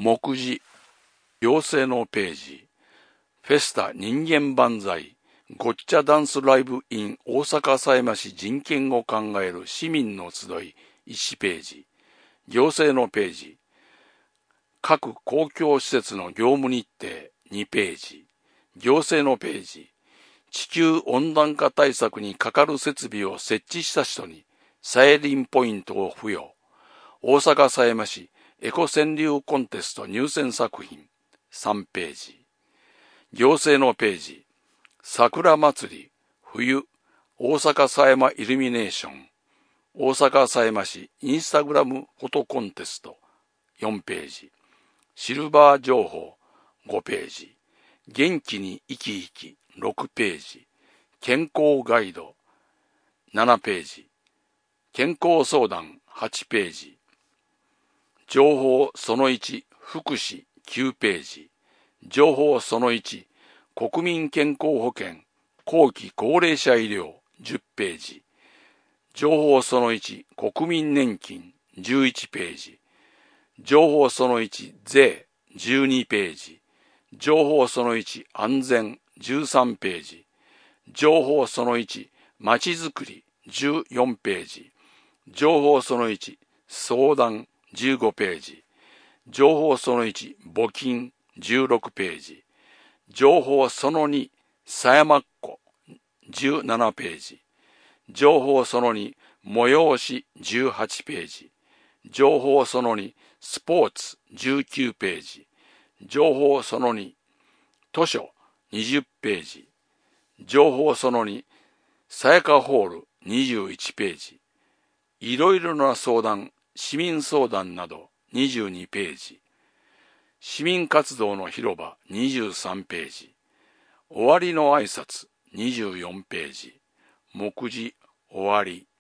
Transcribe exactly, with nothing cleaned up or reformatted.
目次、行政のページ、フェスタ人間万歳、ごっちゃダンスライブ in 大阪狭山市人権を考える市民の集いいちページ、行政のページ、各公共施設の業務日程にページ、行政のページ、地球温暖化対策にかかる設備を設置した人にサイリンポイントを付与、大阪狭山市エコ川柳コンテスト入選作品さんページ、行政のページ、桜祭り冬大阪狭山イルミネーション、大阪狭山市インスタグラムフォトコンテストよんページ、シルバー情報ごページ、元気に生き生きろくページ、健康ガイドななページ、健康相談はちページ、情報そのいち福祉きゅうページ、情報そのいち国民健康保険後期高齢者医療じゅっページ、情報そのいち国民年金じゅういちページ、情報そのいち税じゅうにページ、情報そのいち安全じゅうさんページ、情報そのいちまちづくりじゅうよんページ、情報そのいち相談じゅうごページ、情報そのいち募金じゅうろくページ、情報そのに狭山っ子じゅうななページ、情報そのに催しじゅうはちページ、情報そのにスポーツじゅうきゅうページ、情報そのに図書にじゅうページ、情報そのにさやかホールにじゅういちページ、いろいろな相談市民相談などにじゅうにページ、市民活動の広場にじゅうさんページ、終わりの挨拶にじゅうよんページ、目次終わり。